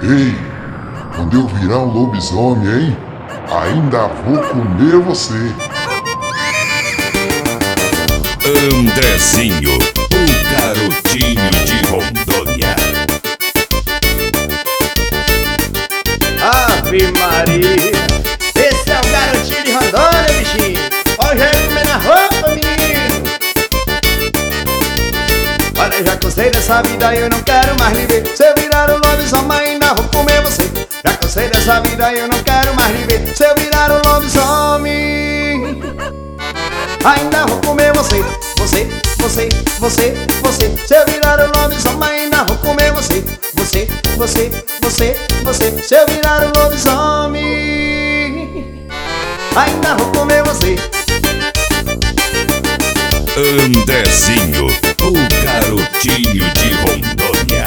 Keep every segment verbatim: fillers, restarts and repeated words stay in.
Ei, quando eu virar um lobisomem, hein? Ainda vou comer você. Andrezinho, o garotinho de Rondônia. Ave Maria, esse é o garotinho de Rondônia, bichinho. Olha o jeito comer na roupa, menino. Olha, eu já cansei dessa vida e eu não quero mais lhe ver. Se eu virar um lobisomem, ainda vou comer você. Já cansei dessa vida e eu não quero mais lhe ver. Se eu virar um lobisomem, ainda vou comer você. Você, você, você, você. Se eu virar um lobisomem, ainda vou comer você. Você, você, você, você. Se eu virar um lobisomem, ainda vou comer você. Andrezinho, o garotinho de Rondônia.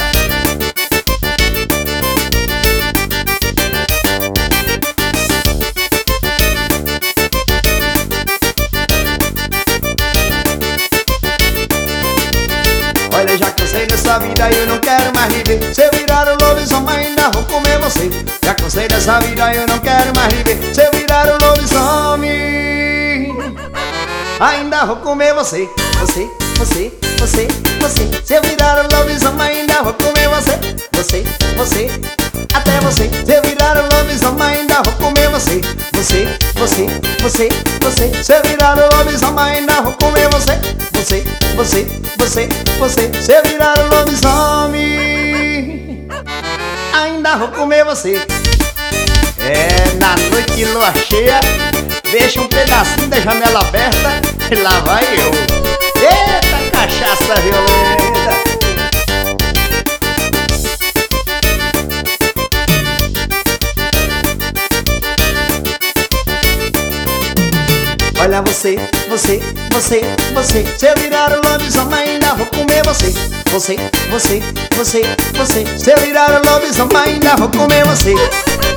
Olha, já cansei dessa vida e eu não quero mais viver. Se eu virar um lobisomem, ainda vou comer você. Já cansei dessa vida e eu não quero mais viver. Se eu virar um lobisomem, ainda vou comer você. Você, você, você, você. Se eu virar um lobisomem, ainda vou comer você. Você, você, até você. Se eu virar um lobisomem, ainda vou comer você. Você, você, você, você. Se eu virar um lobisomem, ainda vou comer você. Você, você, você, você. Se eu virar um lobisomem, ainda vou comer você. É, na noite de lua cheia, deixa um pedacinho da janela aberta e lá vai eu. Eita, cachaça violenta. Olha você, você, você, você. Se eu virar um lobisomem, ainda vou comer você. Você, você, você, você. Se eu virar um lobisomem, ainda vou comer você.